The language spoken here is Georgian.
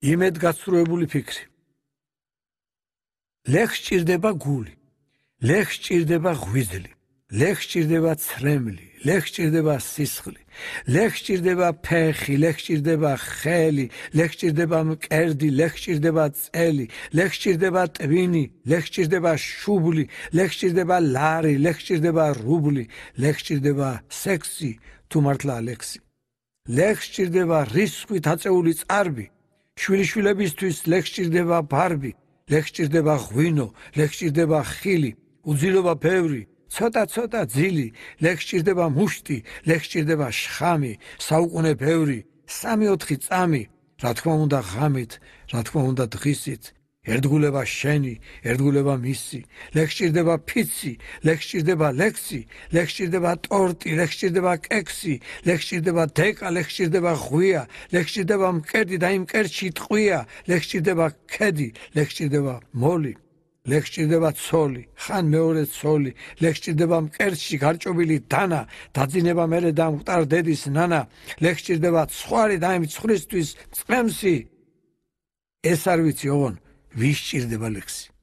იმედგაცრუებული ფიქრი. ლეხს ჭირდება გული, ლეხს ჭირდება ღვიძლი, ლეხს ჭირდება ცრემლი, ლეხს ჭირდება სისხლი, ლეხს ჭირდება ფეხი, ლეხს ჭირდება ხელი, ლეხს ჭირდება მკერდი, ლეხს ჭირდება წელი, ლეხს ჭირდება ტვინი, ლეხს ჭირდება შუბლი, ლეხს ჭირდება ლარი, ლეხს ჭირდება რუბლი, ლეხს ჭირდება სექსი, თუ მართლა ლექსი. ლეხს ჭირდება რისხვით აწეული წარბი, შვილიშვილებისთვის ლეხს ჭირდება ბარბი, ლეხს ჭირდება ღვინო, ლეხს ჭირდება ხილი, უძილობა ბევრი, ცოტა ძილი, ლეხს ჭირდება მუშტი, ლეხს ჭირდება შხამი, საუკუნე ბევრი, 3-4 წამი, რა თქმა უნდა ღამით, რა თქმა უნდა დღისით, ერთგულება შენი, ერთგულება მისი, ლეხს ჭირდება ფიცი, ლეხს ჭირდება ლექსი, ლეხს ჭირდება ტორტი, ლეხს ჭირდება კექსი, ლეხს ჭირდება დეკა, ლეხს ჭირდება ღვია, ლეხს ჭირდება მკერდი და იმ მკერდში ტყვია, ლეხს ჭირდება ქედი, ლეხს ჭირდება მოლი, ლეხს ჭირდება ცოლი, ხან მეორე ცოლი, ლეხს ჭირდება მკერდში გარჭობილი დანა, დაძინება მერე და მკვდარ დედის ნანა, ლეხს ჭირდება ცხვარი და იმ ცხვრისთვის წყემსი. ეს არ ვიცი ოღონ ვის ჭირდება ლექსი.